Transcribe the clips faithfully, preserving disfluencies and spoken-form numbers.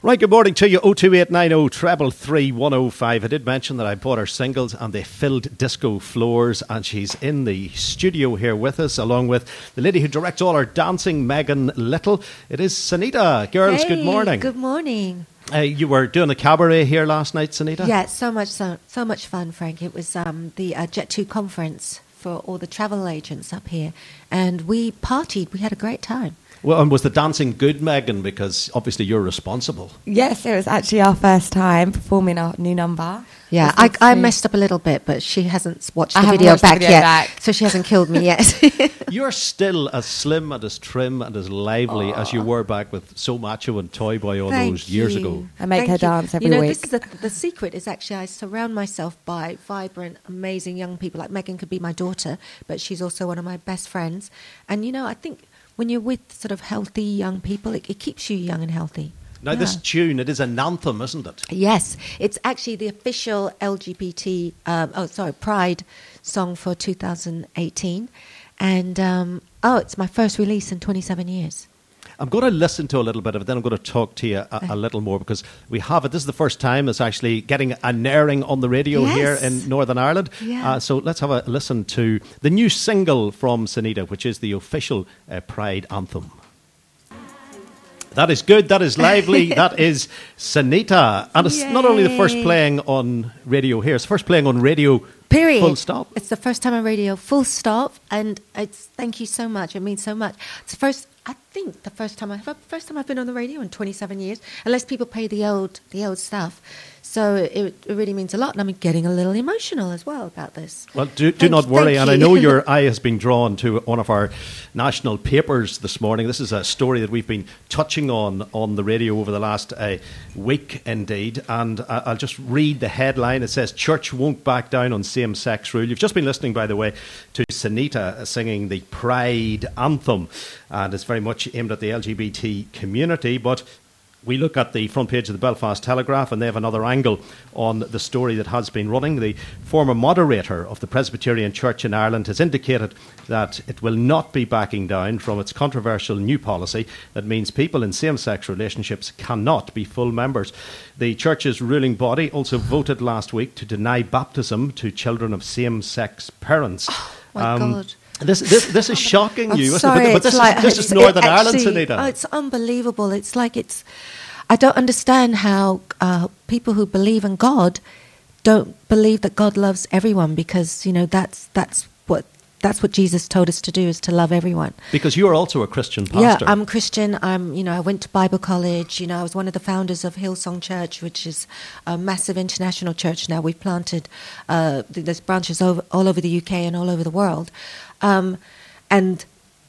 Right, good morning to you. oh two eight nine oh, treble three, one oh five. I did mention that I bought her singles and they filled disco floors, and she's in the studio here with us, along with the lady who directs all our dancing, Megan Little. It is Sunita. Girls, hey, good morning. Good morning. Uh, you were doing a cabaret here last night, Sunita? Yeah, so much so, so much fun, Frank. It was um, the uh, Jet two conference for all the travel agents up here, and we partied. We had a great time. Well, and was the dancing good, Megan? Because obviously you're responsible. Yes, it was actually our first time performing our new number. Yeah, I, I messed up a little bit, but she hasn't watched the I video watched back the video yet, back. so she hasn't killed me yet. You're still as slim and as trim and as lively as you were back with So Macho and Toy Boy all Thank those years you. ago. I make Thank her you. dance every you know, week. This is the, the secret is actually I surround myself by vibrant, amazing young people. Like Megan could be my daughter, but she's also one of my best friends. And, you know, I think when you're with sort of healthy young people, it, it keeps you young and healthy. Now, Yeah. this tune, it is an anthem, isn't it? Yes, it's actually the official L G B T, um, oh, sorry, Pride song for two thousand eighteen. And, um, oh, it's my first release in twenty-seven years. I'm going to listen to a little bit of it, then I'm going to talk to you a, a little more, because we have it. This is the first time it's actually getting an airing on the radio Yes. here in Northern Ireland. Yeah. Uh, so let's have a listen to the new single from Sunita, which is the official uh, Pride anthem. That is good, that is lively, that is Sunita. And it's not only the first Yay. playing on radio here, it's the first playing on radio, Period. full stop. It's the first time on radio, full stop, and it's thank you so much. It means so much. It's the first, I think, the first time I first time I've been on the radio in twenty-seven years, unless people play the old the old stuff. So it, it really means a lot, and I'm getting a little emotional as well about this. Well, do, do Thank- not worry, thank and I you. know your eye has been drawn to one of our national papers this morning. This is a story that we've been touching on on the radio over the last uh, week, indeed, and I- I'll just read the headline. It says, "Church won't back down on same-sex rule." You've just been listening, by the way, to Sunita singing the Pride anthem, and it's very much aimed at the L G B T community, but we look at the front page of the Belfast Telegraph, and they have another angle on the story that has been running. The former moderator of the Presbyterian Church in Ireland has indicated that it will not be backing down from its controversial new policy that means people in same-sex relationships cannot be full members. The church's ruling body also voted last week to deny baptism to children of same-sex parents. Oh, my God. This, this, this is shocking I'm you, isn't sorry, it? But, but it's this, like- is, this it's- is Northern it Ireland, actually- Sunita. Oh, it's unbelievable. It's like it's. I don't understand how uh, people who believe in God don't believe that God loves everyone, because you know that's that's what that's what Jesus told us to do, is to love everyone. Because you are also a Christian Yeah, pastor. I'm Christian. I'm, you know, I went to Bible college. You know, I was one of the founders of Hillsong Church, which is a massive international church now. We've planted, uh, th- there's branches over, all over the U K and all over the world. Um, and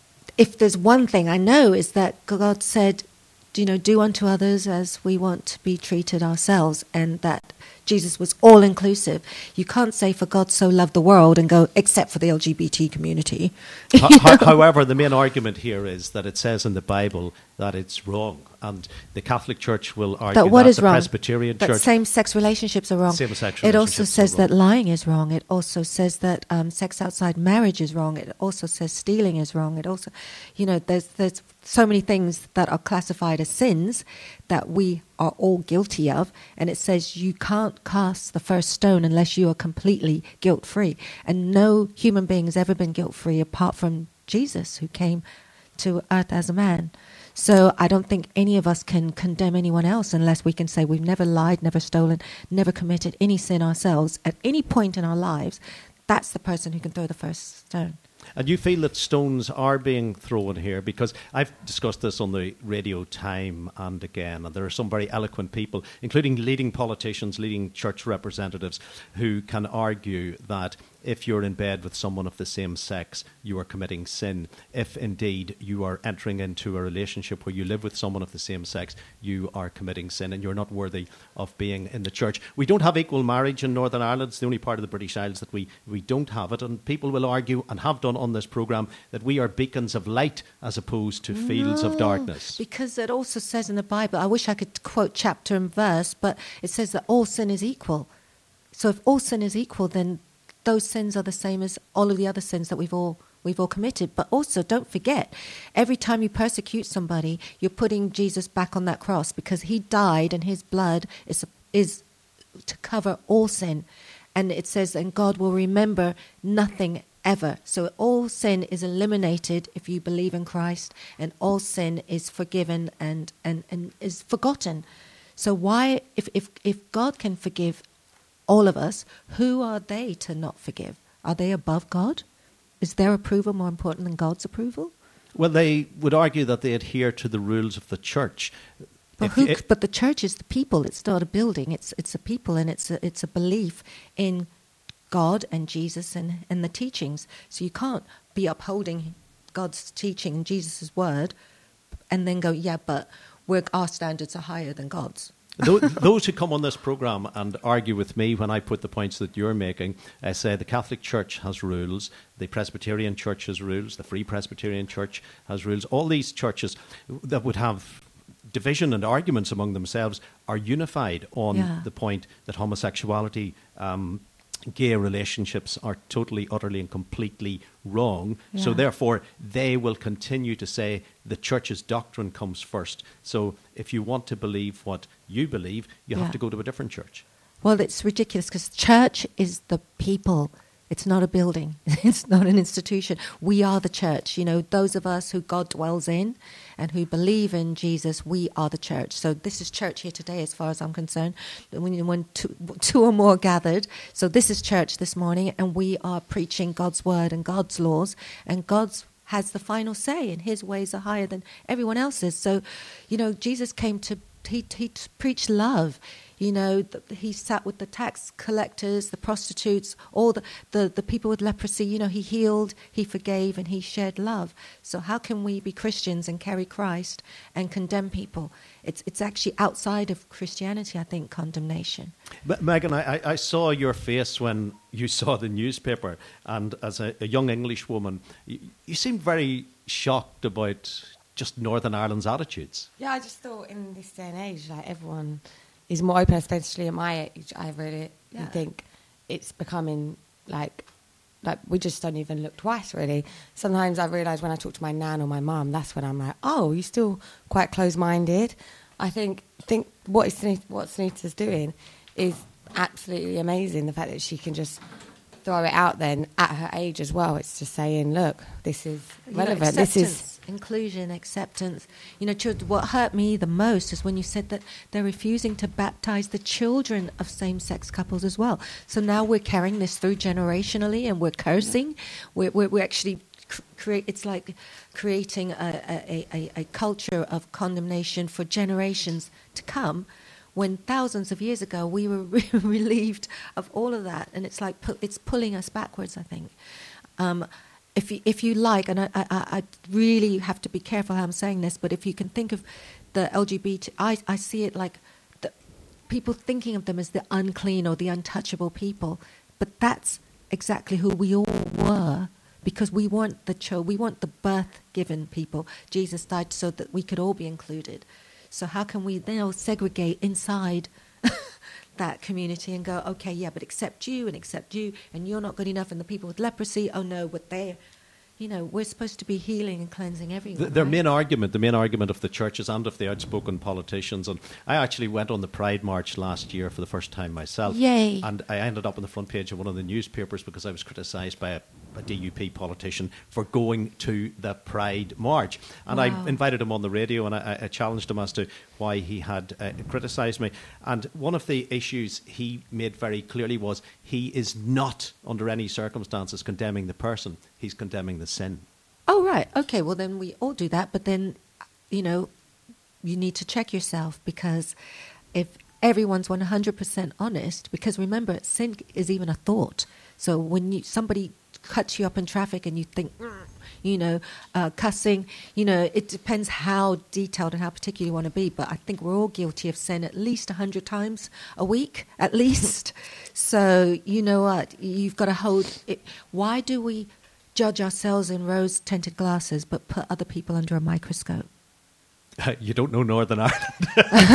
if there's one thing I know is that God said, you know, do unto others as we want to be treated ourselves, and that Jesus was all-inclusive. You can't say, for God so loved the world, and go, except for the L G B T community. Ho- ho- However, the main argument here is that it says in the Bible that it's wrong, and the Catholic Church will argue But what that is the wrong? Presbyterian That Church... same-sex relationships are wrong. Same-sex It also relationships says are that wrong. lying is wrong. It also says that um, sex outside marriage is wrong. It also says stealing is wrong. It also, you know, there's there's so many things that are classified as sins that we are all guilty of, and it says you can't cast the first stone unless you are completely guilt-free. And no human being has ever been guilt-free apart from Jesus, who came to earth as a man. So I don't think any of us can condemn anyone else unless we can say we've never lied, never stolen, never committed any sin ourselves at any point in our lives. That's the person who can throw the first stone. And you feel that stones are being thrown here, because I've discussed this on the radio time and again, and there are some very eloquent people, including leading politicians, leading church representatives, who can argue that if you're in bed with someone of the same sex, you are committing sin. If indeed you are entering into a relationship where you live with someone of the same sex, you are committing sin and you're not worthy of being in the church. We don't have equal marriage in Northern Ireland. It's the only part of the British Isles that we, we don't have it. And people will argue, and have done on this programme, that we are beacons of light as opposed to fields of No, darkness. Because it also says in the Bible, I wish I could quote chapter and verse, but it says that all sin is equal. So if all sin is equal, then those sins are the same as all of the other sins that we've all we've all committed. But also, don't forget, every time you persecute somebody, you're putting Jesus back on that cross, because he died and his blood is is to cover all sin. And it says, and God will remember nothing ever. So all sin is eliminated if you believe in Christ, and all sin is forgiven and, and, and is forgotten. So why, if, if, if God can forgive all of us, who are they to not forgive? Are they above God? Is their approval more important than God's approval? Well, they would argue that they adhere to the rules of the church. But, who, it, but the church is the people. It's not a building. It's it's a people, and it's a, it's a belief in God and Jesus and, and the teachings. So you can't be upholding God's teaching and Jesus' word and then go, yeah, but we're, our standards are higher than God's. Those who come on this programme and argue with me when I put the points that you're making, I say the Catholic Church has rules, the Presbyterian Church has rules, the Free Presbyterian Church has rules. All these churches that would have division and arguments among themselves are unified on yeah. the point that homosexuality, um, gay relationships are totally, utterly and completely wrong. Yeah. So therefore, they will continue to say the church's doctrine comes first. So if you want to believe what you believe, you yeah. have to go to a different church. Well, it's ridiculous, because church is the people. It's not a building. It's not an institution. We are the church. You know, those of us who God dwells in and who believe in Jesus, we are the church. So this is church here today, as far as I'm concerned. When, when two, two or more gathered. So this is church this morning, and we are preaching God's word and God's laws, and God's has the final say, and his ways are higher than everyone else's. So, you know, Jesus came to, he, he preached love. You know, the, he sat with the tax collectors, the prostitutes, all the, the, the people with leprosy. You know, he healed, he forgave, and he shared love. So how can we be Christians and carry Christ and condemn people? It's it's actually outside of Christianity, I think, condemnation. But Megan, I, I saw your face when you saw the newspaper, and as a, a young English woman, you, you seemed very shocked about just Northern Ireland's attitudes. Yeah, I just thought in this day and age, like, everyone is more open, especially at my age. I really yeah. think it's becoming like, like we just don't even look twice, really. Sometimes I realise when I talk to my nan or my mum, that's when I'm like, oh, you're still quite close-minded. I think think what is Sunita, what Sunita's doing is absolutely amazing. The fact that she can just throw it out then at her age as well. It's just saying, look, this is relevant. You know, this is inclusion, acceptance. You know, children, what hurt me the most is when you said that they're refusing to baptize the children of same-sex couples as well. So now we're carrying this through generationally, and we're cursing. We're, we're, we're actually cr- create. It's like creating a, a, a, a culture of condemnation for generations to come, when thousands of years ago we were re- relieved of all of that, and it's like pu- it's pulling us backwards, I think. Um, If you, if you like, and I, I, I really have to be careful how I'm saying this, but if you can think of the L G B T, I, I see it like the people thinking of them as the unclean or the untouchable people, but that's exactly who we all were, because we weren't the cho- we weren't the birth-given people. Jesus died so that we could all be included. So how can we now segregate inside that community and go, okay, yeah, but accept you and accept you, and you're not good enough, and the people with leprosy, oh no, but they're, you know, we're supposed to be healing and cleansing everyone. The, their right? main argument, the main argument of the churches and of the outspoken politicians, and I actually went on the Pride March last year for the first time myself. Yay. And I ended up on the front page of one of the newspapers because I was criticised by a, a D U P politician for going to the Pride March. And Wow. I invited him on the radio, and I, I challenged him as to why he had uh, criticised me. And one of the issues he made very clearly was he is not, under any circumstances, condemning the person. He's condemning the sin. Oh, right. Okay, well, then we all do that. But then, you know, you need to check yourself, because if everyone's one hundred percent honest, because remember, sin is even a thought. So when you somebody cuts you up in traffic and you think, mm, you know, uh, cussing, you know, it depends how detailed and how particular you want to be. But I think we're all guilty of sin at least one hundred times a week, at least. So, you know what, you've got to hold it. Why do we judge ourselves in rose-tinted glasses but put other people under a microscope? Uh, you don't know Northern Ireland.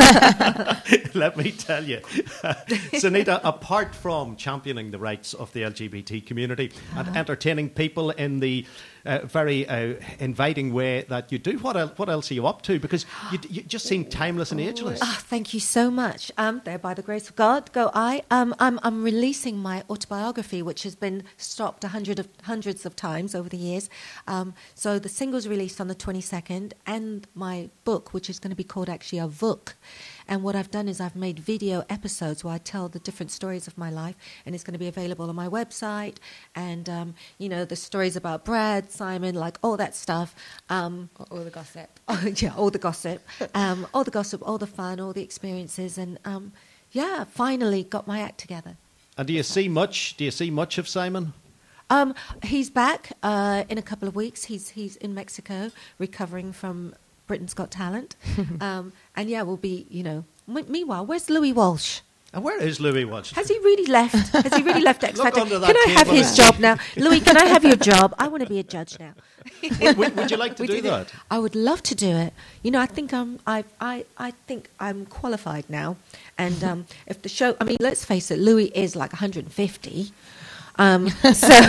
Let me tell you. Sunita, apart from championing the rights of the L G B T community uh-huh. and entertaining people in the uh, very uh, inviting way that you do. What el- what else are you up to? Because you, you just seem timeless and ageless. Oh, thank you so much. Um, there, by the grace of God, go I. Um, I'm, I'm releasing my autobiography, which has been stopped a hundred of, hundreds of times over the years. Um, so the single's released on the twenty-second, and my book, which is going to be called actually a book. And what I've done is I've made video episodes where I tell the different stories of my life, and it's going to be available on my website. And, um, you know, the stories about Brad, Simon, like all that stuff. Um, All the gossip. oh, yeah, all the gossip. Um, all the gossip, all the fun, all the experiences. And, um, yeah, finally got my act together. And do you see much? Do you see much of Simon? Um, he's back uh, in a couple of weeks. He's, he's in Mexico recovering from Britain's Got Talent. um, and yeah, we'll be, you know, m- meanwhile, where's Louis Walsh? And where is Louis Walsh? Has he really left? Has he really left X Look Factor? under that Can I have table his there. job now? Louis, can I have your job? I want to be a judge now. would, would, would you like to We do did that? it. I would love to do it. You know, I think I'm, I, I, I think I'm qualified now. And um, if the show, I mean, let's face it, Louis is like one hundred fifty. Um, so,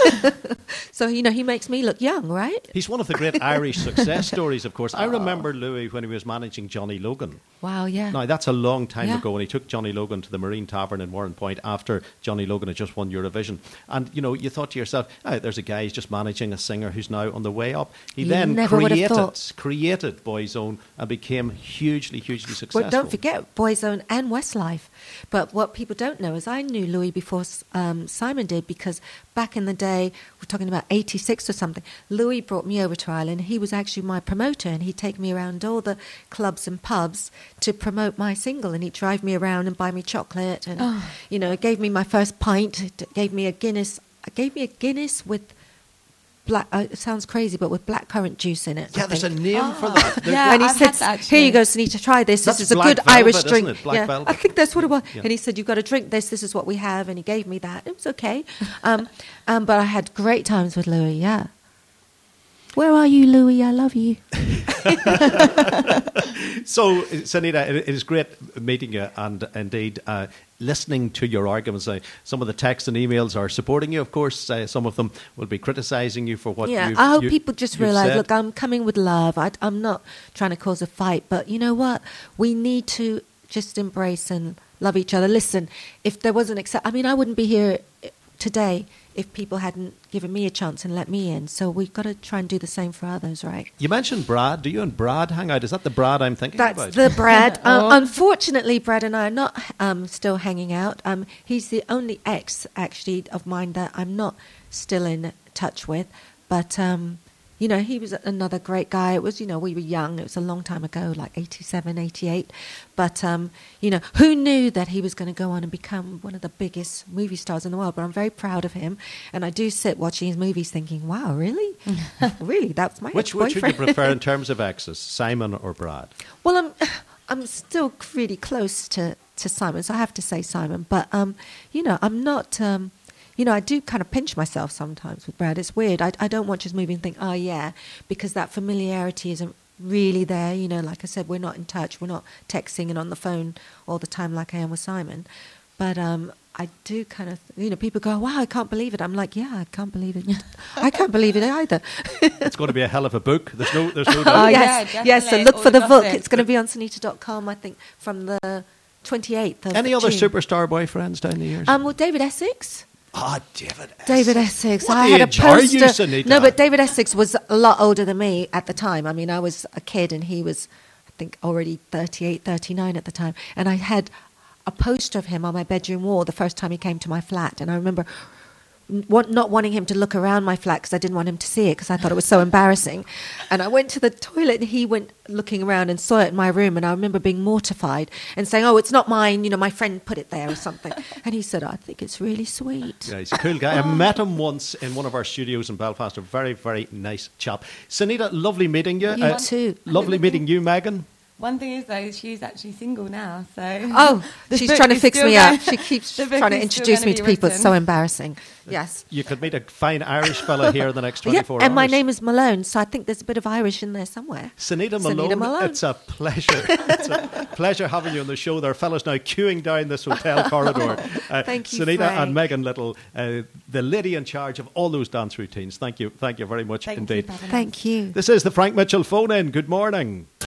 so, you know, he makes me look young, right? He's one of the great Irish success stories, of course. I remember Louis when he was managing Johnny Logan. Wow, yeah. Now, that's a long time Yeah. ago when he took Johnny Logan to the Marine Tavern in Warren Point after Johnny Logan had just won Eurovision. And, you know, you thought to yourself, oh, there's a guy who's just managing a singer who's now on the way up. He You then never would have created, thought. created Boyzone and became hugely, hugely successful. Well, don't forget Boyzone and Westlife. But what people don't know is I knew Louis before um, Simon did, because back in the day, we're talking about eighty-six or something, Louis brought me over to Ireland. He was actually my promoter, and he'd take me around all the clubs and pubs to promote my single, and he'd drive me around and buy me chocolate, and, Oh. you know, gave me my first pint, gave me a Guinness, gave me a Guinness with black, uh, it sounds crazy, but with blackcurrant juice in it. I Yeah, there's a think. name for that. There- Yeah, and he I've said, had that, "Here you actually. go, Sunita, try this. That's This is a black good velvet, Irish isn't drink." it? Black yeah, velvet. I think that's what it was. Yeah. And he said, "You've got to drink this. This is what we have." And he gave me that. It was okay. Um, um, but I had great times with Louis. Yeah. Where are you, Louis? I love you. So, Sunita, it, it is great meeting you, and indeed uh, listening to your arguments. Uh, some of the texts and emails are supporting you, of course. Uh, some of them will be criticising you for what yeah, you've I hope you- people just you've realise, said. look, I'm coming with love. I, I'm not trying to cause a fight. But you know what? We need to just embrace and love each other. Listen, if there wasn't accept, I mean, I wouldn't be here today if people hadn't given me a chance and let me in. So we've got to try and do the same for others, right? You mentioned Brad. Do you and Brad hang out? Is that the Brad I'm thinking That's about? the Brad. Oh. Uh, unfortunately, Brad and I are not um, still hanging out. Um, he's the only ex, actually, of mine that I'm not still in touch with. But, um, you know, he was another great guy. It was, you know, we were young. It was a long time ago, like eighty-seven, eighty-eight. But, um, you know, who knew that he was going to go on and become one of the biggest movie stars in the world? But I'm very proud of him. And I do sit watching his movies thinking, wow, really? Really? That's my Which, which would you ex-boyfriend. prefer in terms of exes, Simon or Brad? Well, I'm I'm still really close to, to Simon, so I have to say Simon. But um, you know, I'm not. Um, you know, I do kind of pinch myself sometimes with Brad. It's weird. I I don't watch his movie and think, oh yeah, because that familiarity isn't really there. You know, like I said, we're not in touch. We're not texting and on the phone all the time like I am with Simon. But um, I do kind of, you know, people go, wow, I can't believe it. I'm like, yeah, I can't believe it. I can't believe it either. It's going to be a hell of a book. There's no, there's no Oh, doubt. yeah, yes, yes. So definitely. look All for the the book. gossip. It's going to be on sunita dot com, I think, from the twenty-eighth of Any other June. superstar boyfriends down the years? Um, well, David Essex. Ah, David Essex. David Essex. What I had a age are you, poster. Sunita? No, but David Essex was a lot older than me at the time. I mean, I was a kid and he was, I think, already thirty-eight, thirty-nine at the time. And I had a poster of him on my bedroom wall the first time he came to my flat. And I remember want, not wanting him to look around my flat because I didn't want him to see it because I thought it was so embarrassing. And I went to the toilet and he went looking around and saw it in my room. And I remember being mortified and saying, oh, it's not mine. You know, my friend put it there or something. And he said, I think it's really sweet. Yeah, he's a cool guy. I met him once in one of our studios in Belfast. A very, very nice chap. Sunita, lovely meeting you. You too. Lovely meeting you, Megan. One thing is, though, she's actually single now, so... Oh, This she's book trying to is fix still me going- up. She keeps the book trying to is still introduce gonna me to be people. It's so written. embarrassing. Yes. You could meet a fine Irish fella here in the next Yeah, twenty-four and hours. my name is Malone, so I think there's a bit of Irish in there somewhere. Sunita Malone, Sunita Malone. it's a pleasure. It's a pleasure having you on the show. There are fellas now queuing down this hotel corridor. Uh, Thank you, Sunita Frank. and Megan Little, uh, the lady in charge of all those dance routines. Thank you. Thank you very much Thank indeed. you, Pavin. Thank you. This is the Frank Mitchell phone in. Good morning.